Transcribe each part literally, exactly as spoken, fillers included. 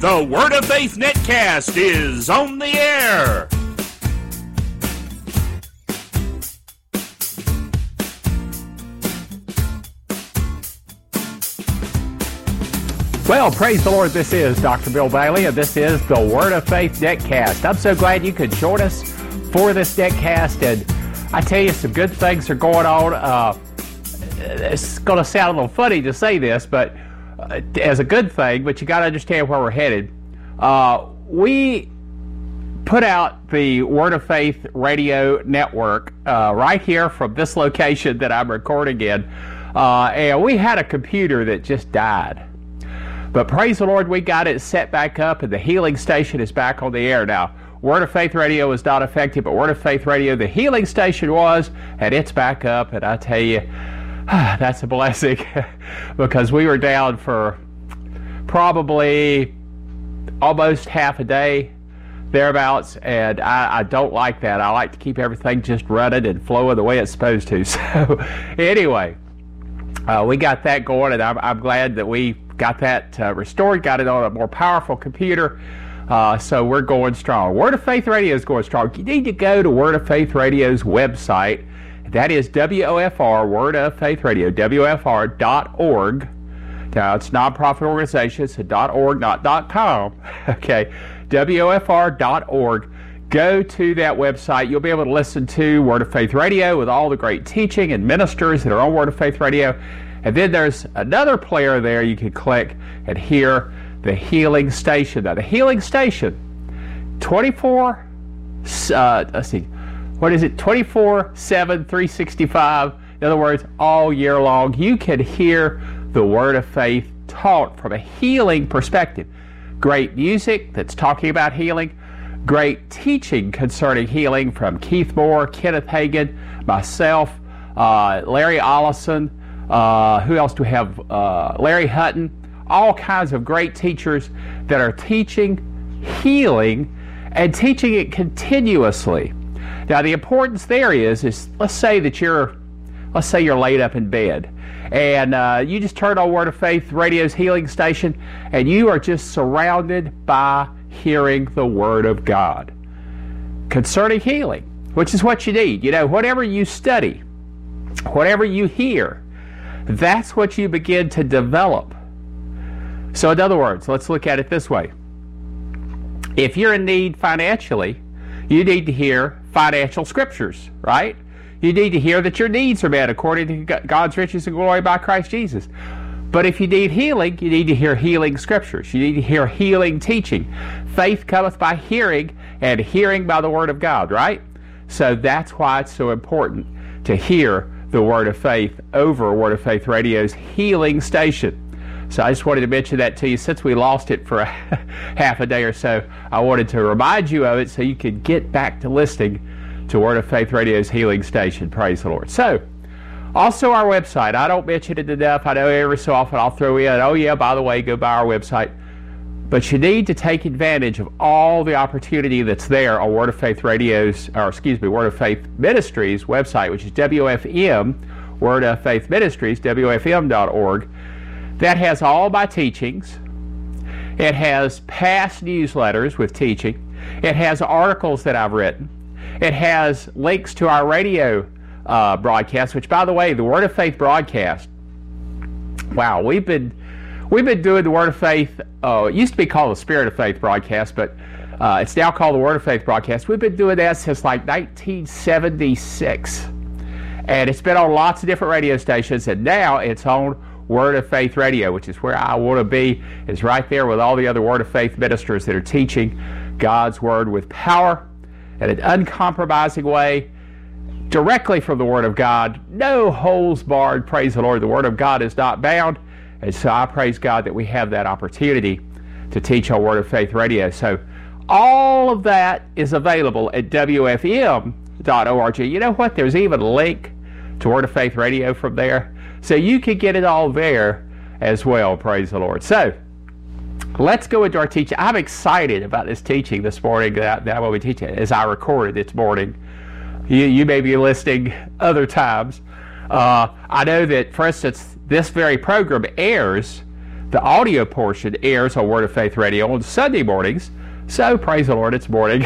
The Word of Faith Netcast is on the air. Well, praise the Lord. This is Doctor Bill Bailey, and this is the Word of Faith Netcast. I'm so glad you could join us for this Netcast, and I tell you, some good things are going on. Uh, it's going to sound a little funny to say this, but uh, as a good thing, but you got to understand where we're headed. Uh, we put out the Word of Faith Radio Network uh, right here from this location that I'm recording in, uh, and we had a computer that just died. But praise the Lord, we got it set back up, and the Healing Station is back on the air now. Word of Faith Radio was not affected, but Word of Faith Radio, the Healing Station was, and it's back up. And I tell you, that's a blessing because we were down for probably almost half a day, thereabouts, and I, I don't like that. I like to keep everything just running and flowing the way it's supposed to. So anyway, uh, we got that going, and I'm, I'm glad that we got that uh, restored, got it on a more powerful computer, uh, so we're going strong. Word of Faith Radio is going strong. You need to go to Word of Faith Radio's website. That is W O F R, Word of Faith Radio, W O F R dot org. Now, it's a nonprofit organization, so .org, not .com. Okay, W O F R dot org. Go to that website. You'll be able to listen to Word of Faith Radio with all the great teaching and ministers that are on Word of Faith Radio. And then there's another player there you can click and hear the Healing Station. Now, the Healing Station, twenty-four, uh, let's see, what is it, twenty-four seven, three sixty-five. In other words, all year long, you can hear the Word of Faith taught from a healing perspective. Great music that's talking about healing, great teaching concerning healing from Keith Moore, Kenneth Hagin, myself, uh, Larry Ollison. Uh, who else do we have? Uh, Larry Hutton. All kinds of great teachers that are teaching healing and teaching it continuously. Now, the importance there is, is let's say that you're, let's say you're laid up in bed, and uh, you just turn on Word of Faith Radio's Healing Station, and you are just surrounded by hearing the Word of God concerning healing, which is what you need. You know, whatever you study, whatever you hear, that's what you begin to develop. So in other words, let's look at it this way. If you're in need financially, you need to hear financial scriptures, right? You need to hear that your needs are met according to God's riches and glory by Christ Jesus. But if you need healing, you need to hear healing scriptures. You need to hear healing teaching. Faith cometh by hearing, and hearing by the Word of God, right? So that's why it's so important to hear the Word of Faith over Word of Faith Radio's Healing Station. So I just wanted to mention that to you. Since we lost it for a half a day or so, I wanted to remind you of it so you could get back to listening to Word of Faith Radio's Healing Station. Praise the Lord. So, also our website. I don't mention it enough. I know every so often I'll throw in, oh yeah, by the way, go by our website. But you need to take advantage of all the opportunity that's there on Word of Faith Radio's, or excuse me, Word of Faith Ministries website, which is W O F M, Word of Faith Ministries, W O F M dot org. That has all my teachings. It has past newsletters with teaching. It has articles that I've written. It has links to our radio uh, broadcast, which, by the way, the Word of Faith broadcast, wow, we've been we've been doing the Word of Faith, uh, it used to be called the Spirit of Faith broadcast, but uh, it's now called the Word of Faith broadcast. We've been doing that since like nineteen seventy-six. And it's been on lots of different radio stations, and now it's on Word of Faith Radio, which is where I want to be, is right there with all the other Word of Faith ministers that are teaching God's Word with power in an uncompromising way, directly from the Word of God, no holes barred. Praise the Lord. The Word of God is not bound, and so I praise God that we have that opportunity to teach on Word of Faith Radio. So all of that is available at W F M dot org. You know what? There's even a link to Word of Faith Radio from there, so you can get it all there as well. Praise the Lord. So let's go into our teaching. I'm excited about this teaching this morning that, that I will be teaching as I recorded this morning. You, you may be listening other times. Uh, I know that, for instance, this very program airs The audio portion airs on Word of Faith Radio on Sunday mornings. So praise the Lord, it's morning.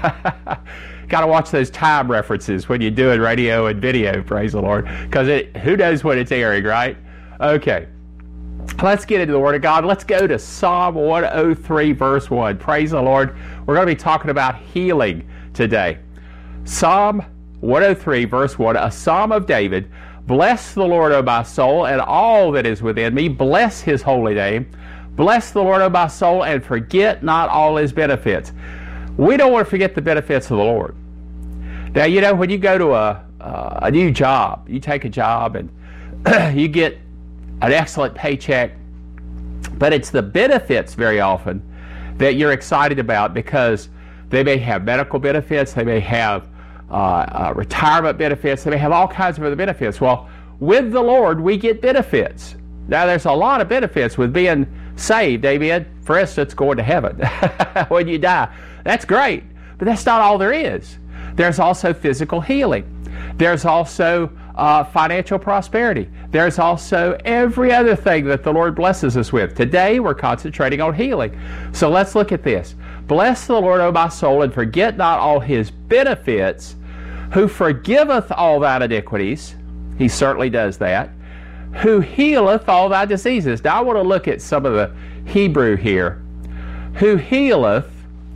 Got to watch those time references when you're doing radio and video, praise the Lord, because it who knows when it's airing, right? Okay, let's get into the Word of God. Let's go to Psalm one oh three, verse one. Praise the Lord. We're going to be talking about healing today. Psalm one oh three, verse one, a psalm of David. Bless the Lord, O my soul, and all that is within me. Bless his holy name. Bless the Lord, O my soul, and forget not all his benefits. We don't want to forget the benefits of the Lord. Now, you know, when you go to a, uh, a new job, you take a job and you get an excellent paycheck, but it's the benefits very often that you're excited about, because they may have medical benefits, they may have uh, uh, retirement benefits, they may have all kinds of other benefits. Well, with the Lord, we get benefits. Now, there's a lot of benefits with being saved, amen? For instance, going to heaven when you die. That's great, but that's not all there is. There's also physical healing. There's also uh, financial prosperity. There's also every other thing that the Lord blesses us with. Today, we're concentrating on healing. So let's look at this. Bless the Lord, O my soul, and forget not all his benefits, who forgiveth all thine iniquities. He certainly does that. Who healeth all thy diseases. Now, I want to look at some of the Hebrew here. Who healeth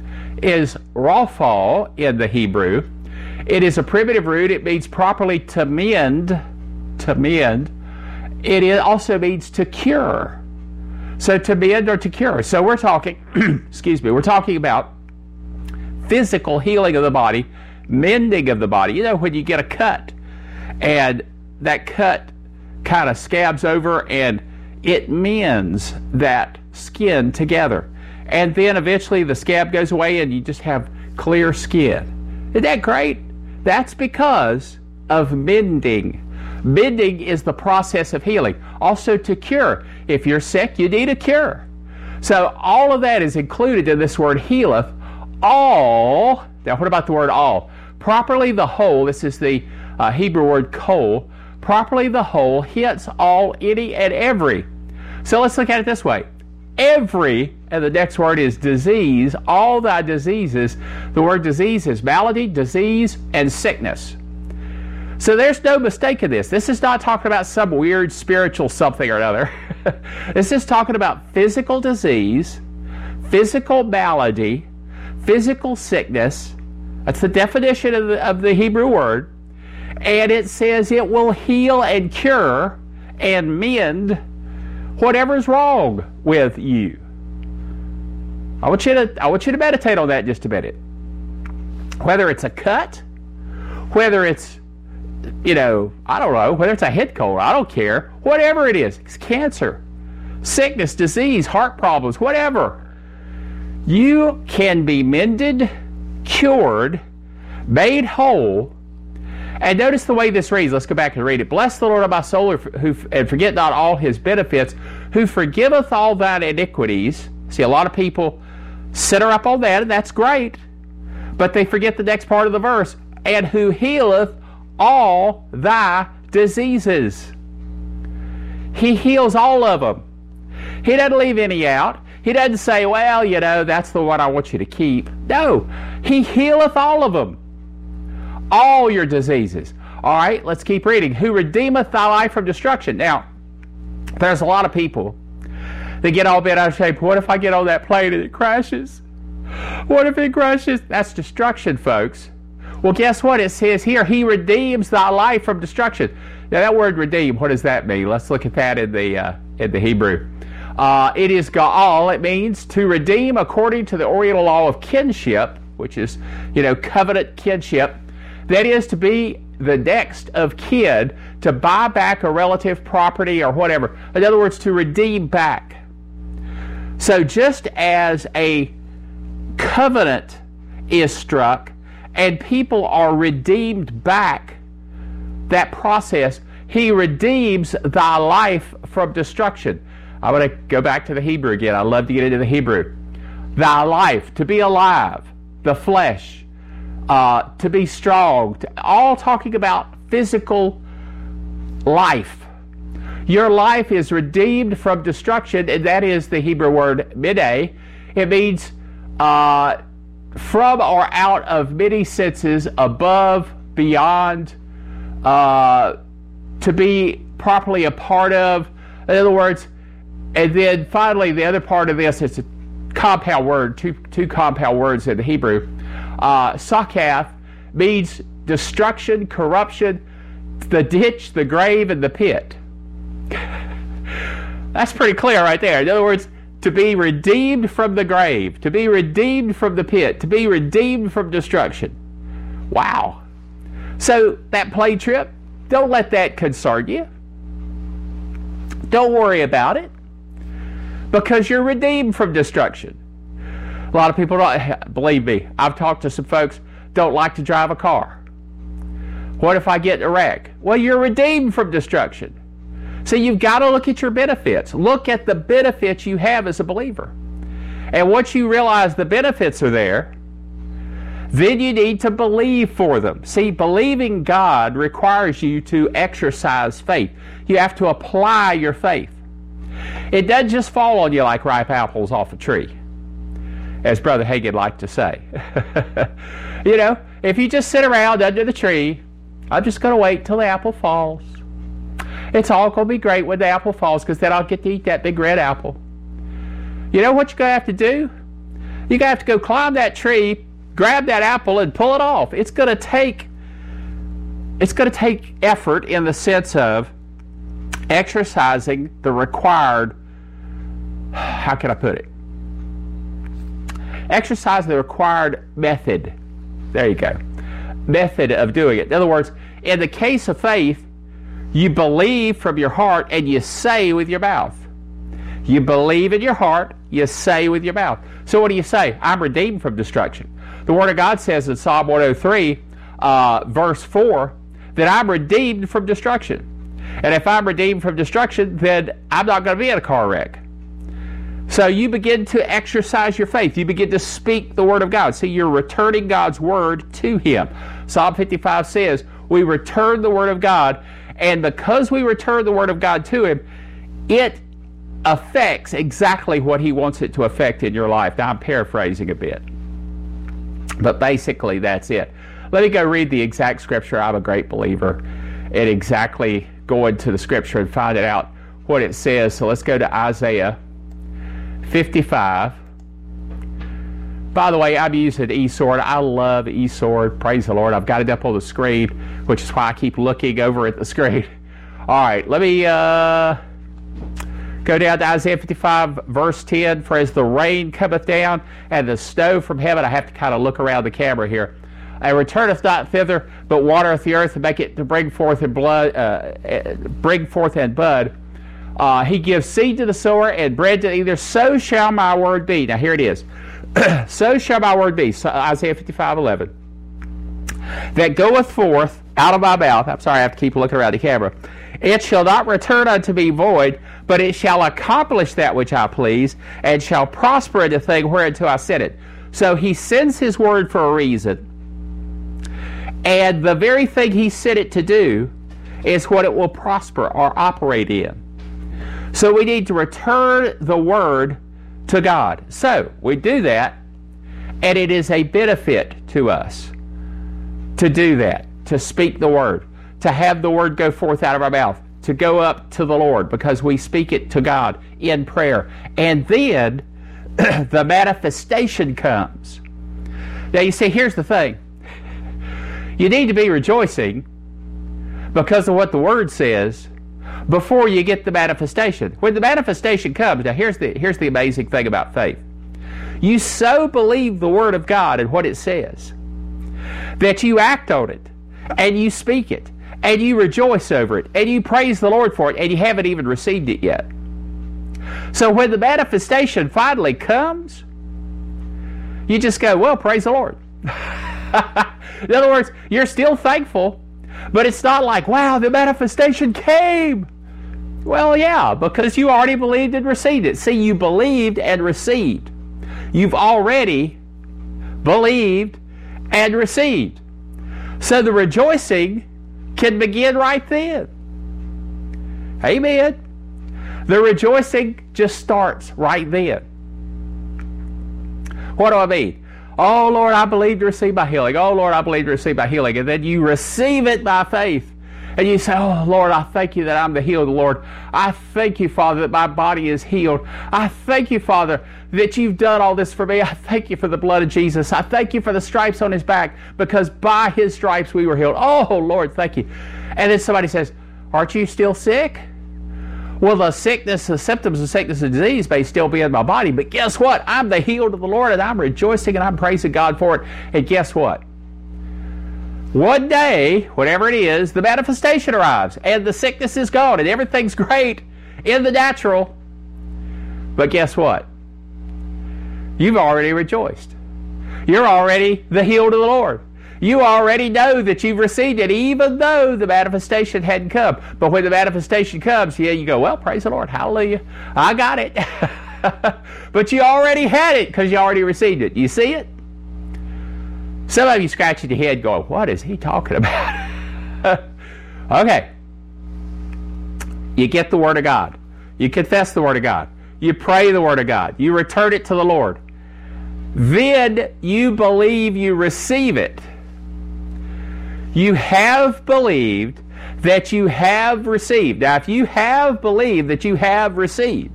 is Rapha in the Hebrew. It is a primitive root. It means properly to mend, to mend. It also means to cure. So to mend or to cure. So we're talking, excuse me, we're talking about physical healing of the body, mending of the body. You know, when you get a cut and that cut kind of scabs over and it mends that skin together. And then eventually the scab goes away and you just have clear skin. Isn't that great? That's because of mending. Mending is the process of healing. Also to cure. If you're sick, you need a cure. So all of that is included in this word healeth. All, now what about the word all? Properly the whole, this is the uh, Hebrew word kol. Properly the whole, hence all, any, and every. So let's look at it this way. Every, and the next word is disease, all thy diseases. The word disease is malady, disease, and sickness. So there's no mistake in this. This is not talking about some weird spiritual something or another. This is talking about physical disease, physical malady, physical sickness. That's the definition of the, of the Hebrew word. And it says it will heal and cure and mend whatever's wrong with you. I want you to I want you to meditate on that just a minute. Whether it's a cut, whether it's, you know, I don't know, whether it's a head cold, I don't care. Whatever it is, it's cancer, sickness, disease, heart problems, whatever. You can be mended, cured, made whole. And notice the way this reads. Let's go back and read it. Bless the Lord, of my soul, who, and forget not all his benefits, who forgiveth all thine iniquities. See, a lot of people center up on that, and that's great. But they forget the next part of the verse. And who healeth all thy diseases. He heals all of them. He doesn't leave any out. He doesn't say, well, you know, that's the one I want you to keep. No, he healeth all of them. All your diseases. All right, let's keep reading. Who redeemeth thy life from destruction. Now, there's a lot of people that get all bent out of shape. What if I get on that plane and it crashes? What if it crashes? That's destruction, folks. Well, guess what? It says here, he redeems thy life from destruction. Now, that word redeem, what does that mean? Let's look at that in the, uh, in the Hebrew. Uh, it is ga'al. It means to redeem according to the Oriental law of kinship, which is, you know, covenant kinship. That is to be the next of kin, to buy back a relative property or whatever. In other words, to redeem back. So just as a covenant is struck and people are redeemed back, that process, he redeems thy life from destruction. I'm going to go back to the Hebrew again. I love to get into the Hebrew. Thy life, to be alive, the flesh. Uh, to be strong, to, all talking about physical life. Your life is redeemed from destruction, and that is the Hebrew word midday. It means uh, from or out of many senses, above, beyond, uh, to be properly a part of. In other words, and then finally the other part of this is a compound word, two, two compound words in the Hebrew. Uh, Sakath means destruction, corruption, the ditch, the grave, and the pit. That's pretty clear right there. In other words, to be redeemed from the grave, to be redeemed from the pit, to be redeemed from destruction. Wow. So that plane trip, don't let that concern you. Don't worry about it, because you're redeemed from destruction. A lot of people don't, believe me, I've talked to some folks, don't like to drive a car. What if I get in a wreck? Well, you're redeemed from destruction. So you've got to look at your benefits. Look at the benefits you have as a believer. And once you realize the benefits are there, then you need to believe for them. See, believing God requires you to exercise faith. You have to apply your faith. It doesn't just fall on you like ripe apples off a tree, as Brother Hagin liked to say. You know, if you just sit around under the tree, I'm just going to wait till the apple falls. It's all going to be great when the apple falls, because then I'll get to eat that big red apple. You know what you're going to have to do? You're going to have to go climb that tree, grab that apple, and pull it off. It's going to take, it's going to take effort in the sense of exercising the required, how can I put it? Exercise the required method. There you go. Method of doing it. In other words, in the case of faith, you believe from your heart and you say with your mouth. You believe in your heart, you say with your mouth. So what do you say? I'm redeemed from destruction. The Word of God says in Psalm one oh three, uh, verse four, that I'm redeemed from destruction. And if I'm redeemed from destruction, then I'm not going to be in a car wreck. So you begin to exercise your faith. You begin to speak the Word of God. See, you're returning God's Word to Him. Psalm fifty-five says, we return the Word of God, and because we return the Word of God to Him, it affects exactly what He wants it to affect in your life. Now, I'm paraphrasing a bit, but basically that's it. Let me go read the exact scripture. I'm a great believer in exactly going to the scripture and finding out what it says. So let's go to Isaiah fifty-five. By the way, I'm using eSword. I love eSword. Praise the Lord. I've got it up on the screen, which is why I keep looking over at the screen. All right, let me uh, go down to Isaiah fifty-five, verse ten. For as the rain cometh down and the snow from heaven, I have to kind of look around the camera here. And returneth not thither, but watereth the earth and make it to bring forth and blood, uh, bring forth and bud. Uh, he gives seed to the sower and bread to eater. So shall my word be. Now here it is. So shall my word be. So Isaiah fifty-five, eleven. That goeth forth out of my mouth. I'm sorry, I have to keep looking around the camera. It shall not return unto me void, but it shall accomplish that which I please, and shall prosper in the thing whereunto I sent it. So he sends his word for a reason. And the very thing he sent it to do is what it will prosper or operate in. So we need to return the word to God. So we do that, and it is a benefit to us to do that, to speak the word, to have the word go forth out of our mouth, to go up to the Lord because we speak it to God in prayer. And then the manifestation comes. Now you see, here's the thing. You need to be rejoicing because of what the Word says before you get the manifestation. When the manifestation comes, now here's the, here's the amazing thing about faith. You so believe the Word of God and what it says that you act on it, and you speak it, and you rejoice over it, and you praise the Lord for it, and you haven't even received it yet. So when the manifestation finally comes, you just go, well, praise the Lord. In other words, you're still thankful, but it's not like, wow, the manifestation came. Well, yeah, because you already believed and received it. See, you believed and received. You've already believed and received. So the rejoicing can begin right then. Amen. The rejoicing just starts right then. What do I mean? Oh, Lord, I believe to receive my healing. Oh, Lord, I believe to receive my healing. And then you receive it by faith. And you say, oh, Lord, I thank you that I'm the healed Lord. I thank you, Father, that my body is healed. I thank you, Father, that you've done all this for me. I thank you for the blood of Jesus. I thank you for the stripes on his back, because by his stripes we were healed. Oh, Lord, thank you. And then somebody says, aren't you still sick? Well, the sickness, the symptoms of sickness and disease may still be in my body, but guess what? I'm the healed of the Lord, and I'm rejoicing and I'm praising God for it. And guess what? One day, whatever it is, the manifestation arrives, and the sickness is gone, and everything's great in the natural. But guess what? You've already rejoiced. You're already the healed of the Lord. You already know that you've received it, even though the manifestation hadn't come. But when the manifestation comes, yeah, you go, well, praise the Lord, hallelujah, I got it. But you already had it because you already received it. You see it? Some of you scratching your head going, what is he talking about? Okay. You get the Word of God. You confess the Word of God. You pray the Word of God. You return it to the Lord. Then you believe you receive it. You have believed that you have received. Now, if you have believed that you have received,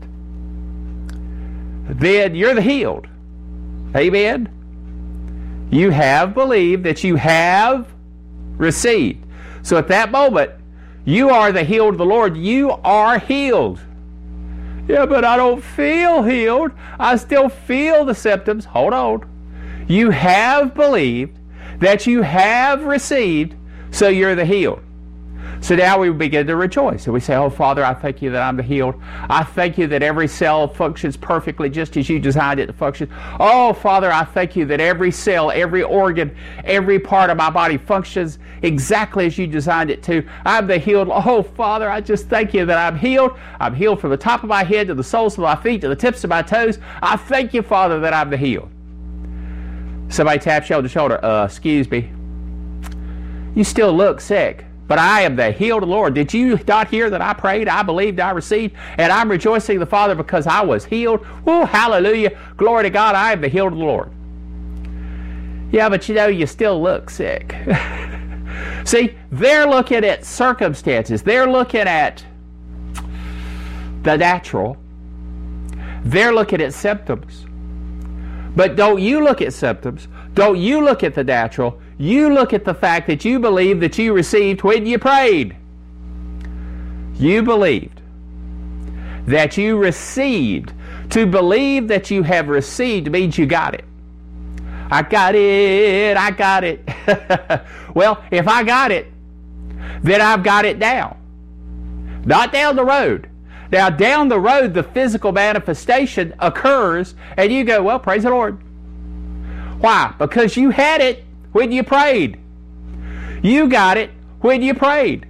then you're the healed. Amen? You have believed that you have received. So at that moment, you are the healed of the Lord. You are healed. Yeah, but I don't feel healed. I still feel the symptoms. Hold on. You have believed that you have received, so you're the healed. So now we begin to rejoice. And we say, oh, Father, I thank you that I'm the healed. I thank you that every cell functions perfectly just as you designed it to function. Oh, Father, I thank you that every cell, every organ, every part of my body functions exactly as you designed it to. I'm the healed. Oh, Father, I just thank you that I'm healed. I'm healed from the top of my head to the soles of my feet to the tips of my toes. I thank you, Father, that I'm the healed. Somebody taps you on the shoulder. Uh, excuse me. You still look sick. But I am the healed of the Lord. Did you not hear that I prayed, I believed, I received, and I'm rejoicing the Father because I was healed? Oh, hallelujah. Glory to God, I am the healed of the Lord. Yeah, but you know, you still look sick. See, they're looking at circumstances. They're looking at the natural. They're looking at symptoms. But don't you look at symptoms. Don't you look at the natural. You look at the fact that you believe that you received when you prayed. You believed that you received. To believe that you have received means you got it. I got it. I got it. Well, if I got it, then I've got it now. Not down the road. Now, down the road, the physical manifestation occurs, and you go, well, praise the Lord. Why? Because you had it when you prayed. You got it when you prayed.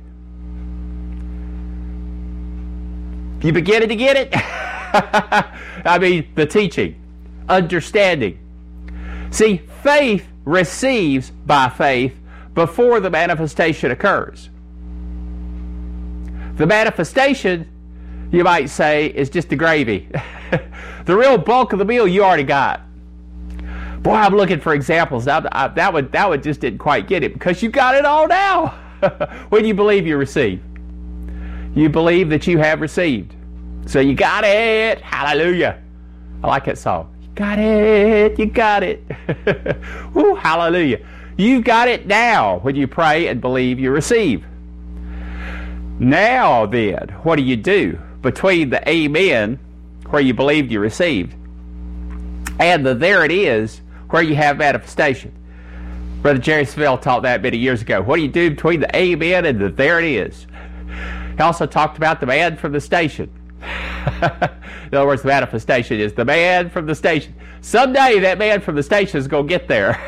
You beginning to get it? I mean, the teaching, understanding. See, faith receives by faith before the manifestation occurs. The manifestation, you might say, is just the gravy. The real bulk of the meal you already got. Boy, I'm looking for examples. That, I, that one that one just didn't quite get it, because you got it all now. When you believe you receive. You believe that you have received. So you got it. Hallelujah. I like that song. You got it. You got it. Woo, hallelujah. You've got it now when you pray and believe you receive. Now then, what do you do between the amen, where you believed you received, and the there it is, where you have manifestation? Brother Jerry Savelle taught that many years ago. What do you do between the amen and the there it is? He also talked about the man from the station. In other words, the manifestation is the man from the station. Someday that man from the station is going to get there.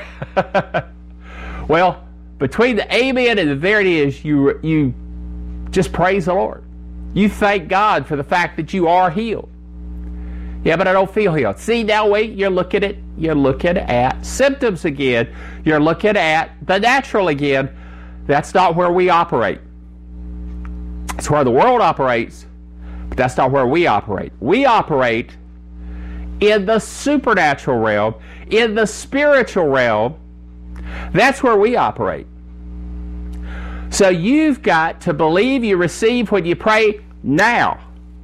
Well, between the amen and the there it is, you, you just praise the Lord. You thank God for the fact that you are healed. Yeah, but I don't feel healed. See, now wait, you're looking at you're looking at symptoms again. You're looking at the natural again. That's not where we operate. It's where the world operates. But that's not where we operate. We operate in the supernatural realm, in the spiritual realm. That's where we operate. So you've got to believe you receive when you pray now.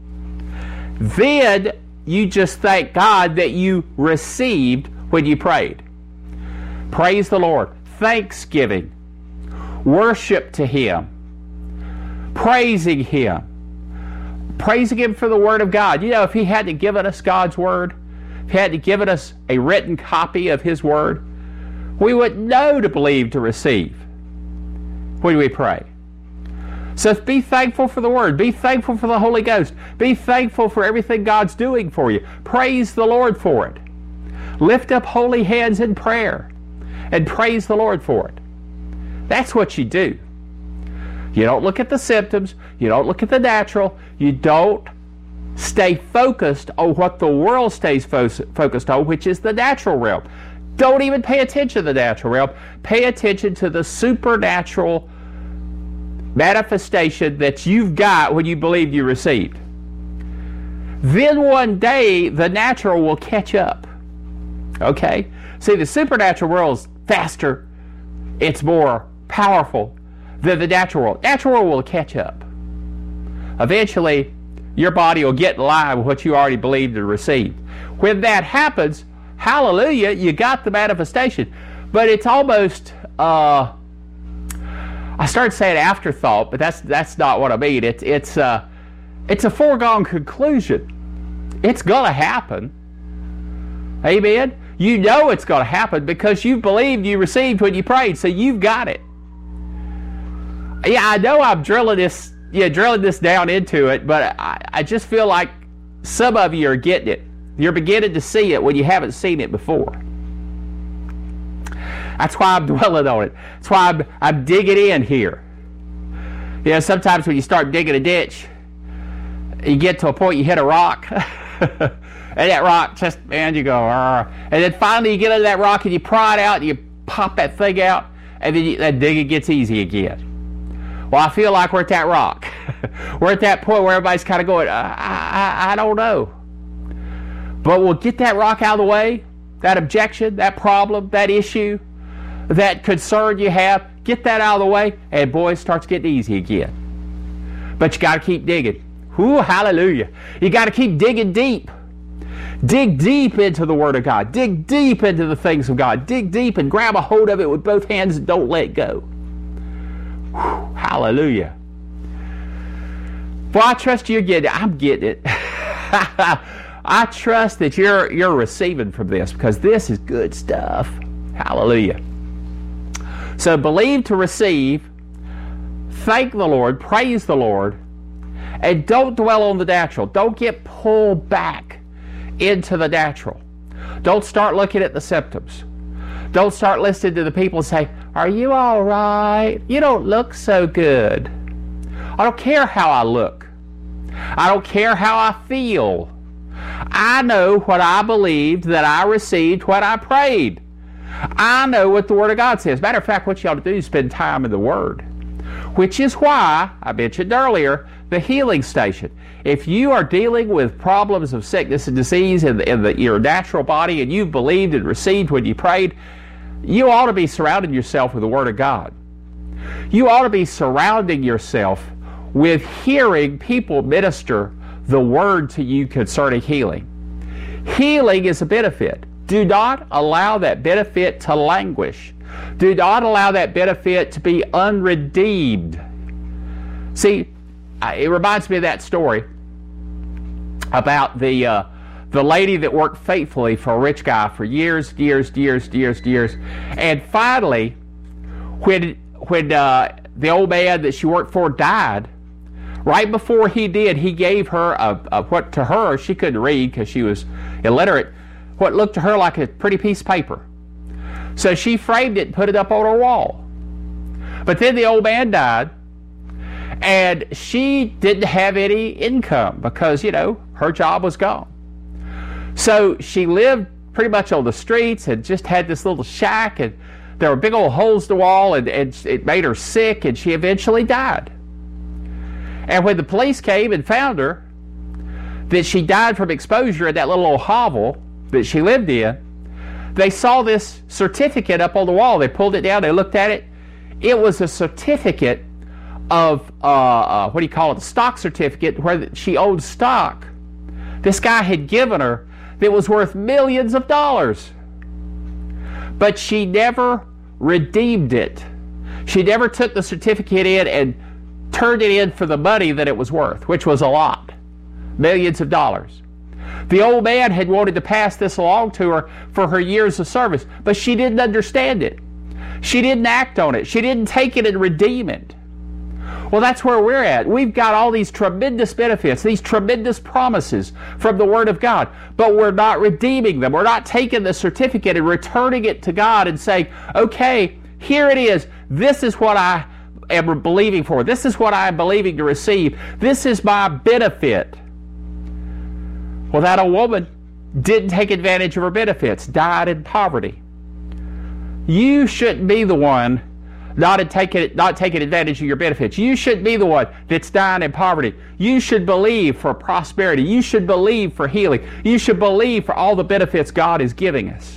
Then you just thank God that you received when you prayed. Praise the Lord. Thanksgiving. Worship to Him. Praising Him. Praising Him for the Word of God. You know, if He hadn't given us God's Word, if He hadn't given us a written copy of His Word, we wouldn't know to believe to receive when we pray. So be thankful for the Word. Be thankful for the Holy Ghost. Be thankful for everything God's doing for you. Praise the Lord for it. Lift up holy hands in prayer and praise the Lord for it. That's what you do. You don't look at the symptoms. You don't look at the natural. You don't stay focused on what the world stays fo- focused on, which is the natural realm. Don't even pay attention to the natural realm. Pay attention to the supernatural manifestation that you've got when you believe you received. Then one day the natural will catch up. Okay? See, the supernatural world is faster, it's more powerful than the natural world. Natural world will catch up. Eventually, your body will get in line with what you already believed and received. When that happens, hallelujah, you got the manifestation. But it's almost, uh, I started saying afterthought, but that's that's not what I mean. It's it's uh, it's a foregone conclusion. It's gonna happen. Amen. You know it's gonna happen because you believed, you received when you prayed, so you've got it. Yeah, I know I'm drilling this, yeah, drilling this down into it, but I, I just feel like some of you are getting it. You're beginning to see it when you haven't seen it before. That's why I'm dwelling on it. That's why I'm, I'm digging in here. You know, sometimes when you start digging a ditch, you get to a point you hit a rock, and that rock just, man, you go, Arr. And then finally you get under that rock and you pry it out and you pop that thing out, and then you, that digging gets easy again. Well, I feel like we're at that rock. We're at that point where everybody's kind of going, I, I, I don't know. But we'll get that rock out of the way, that objection, that problem, that issue, that concern you have, get that out of the way, and boy, it starts getting easy again. But you got to keep digging. Ooh, hallelujah. You got to keep digging deep. Dig deep into the Word of God. Dig deep into the things of God. Dig deep and grab a hold of it with both hands and don't let go. Whew, hallelujah. Well, I trust you're getting it. I'm getting it. I trust that you're you're receiving from this because this is good stuff. Hallelujah. So believe to receive, thank the Lord, praise the Lord, and don't dwell on the natural. Don't get pulled back into the natural. Don't start looking at the symptoms. Don't start listening to the people and say, are you all right? You don't look so good. I don't care how I look. I don't care how I feel. I know what I believed, that I received what I prayed. I know what the Word of God says. Matter of fact, what you ought to do is spend time in the Word. Which is why, I mentioned earlier, the healing station. If you are dealing with problems of sickness and disease in, the, in the, your natural body and you believed and received when you prayed, you ought to be surrounding yourself with the Word of God. You ought to be surrounding yourself with hearing people minister the Word to you concerning healing. Healing is a benefit. Do not allow that benefit to languish. Do not allow that benefit to be unredeemed. See, it reminds me of that story about the uh, the lady that worked faithfully for a rich guy for years, years, years, years, years, and finally, when when uh, the old man that she worked for died, right before he did, he gave her a, a what to her she couldn't read because she was illiterate. What looked to her like a pretty piece of paper. So she framed it and put it up on her wall. But then the old man died, and she didn't have any income because, you know, her job was gone. So she lived pretty much on the streets and just had this little shack, and there were big old holes in the wall, and, and it made her sick, and she eventually died. And when the police came and found her, that she died from exposure in that little old hovel that she lived in, they saw this certificate up on the wall. They pulled it down. They looked at it. It was a certificate of, uh, uh, what do you call it, a stock certificate where she owned stock. This guy had given her that was worth millions of dollars. But she never redeemed it. She never took the certificate in and turned it in for the money that it was worth, which was a lot. Millions of dollars. The old man had wanted to pass this along to her for her years of service, but she didn't understand it. She didn't act on it. She didn't take it and redeem it. Well, that's where we're at. We've got all these tremendous benefits, these tremendous promises from the Word of God, but we're not redeeming them. We're not taking the certificate and returning it to God and saying, okay, here it is. This is what I am believing for. This is what I am believing to receive. This is my benefit. Well, that old woman didn't take advantage of her benefits, died in poverty. You shouldn't be the one not taking, not taking advantage of your benefits. You shouldn't be the one that's dying in poverty. You should believe for prosperity. You should believe for healing. You should believe for all the benefits God is giving us.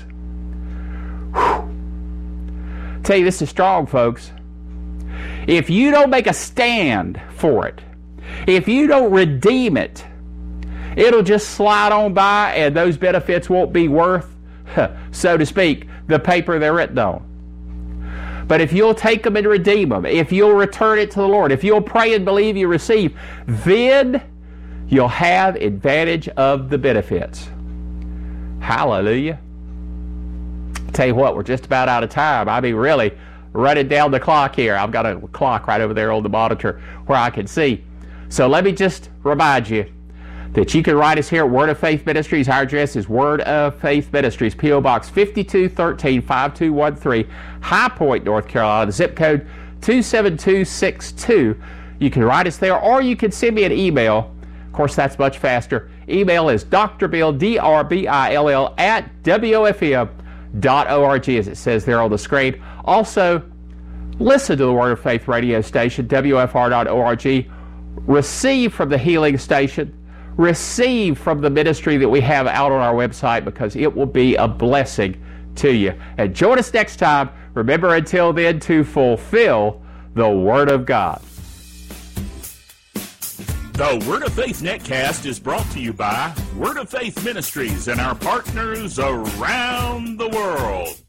Whew. Tell you, this is strong, folks. If you don't make a stand for it, if you don't redeem it, it'll just slide on by and those benefits won't be worth, so to speak, the paper they're written on. But if you'll take them and redeem them, if you'll return it to the Lord, if you'll pray and believe you receive, then you'll have advantage of the benefits. Hallelujah. Tell you what, we're just about out of time. I mean, really, running down the clock here. I've got a clock right over there on the monitor where I can see. So let me just remind you that you can write us here at Word of Faith Ministries. Our address is Word of Faith Ministries, P O Box fifty-two thirteen, five two one three, High Point, North Carolina, zip code two seven two six two. You can write us there, or you can send me an email. Of course, that's much faster. Email is drbill, D R B I L L, at W O F M dot org, as it says there on the screen. Also, listen to the Word of Faith radio station, W F R dot org. Receive from the healing station. Receive from the ministry that we have out on our website, because it will be a blessing to you. And join us next time. Remember, until then, to fulfill the Word of God. The Word of Faith Netcast is brought to you by Word of Faith Ministries and our partners around the world.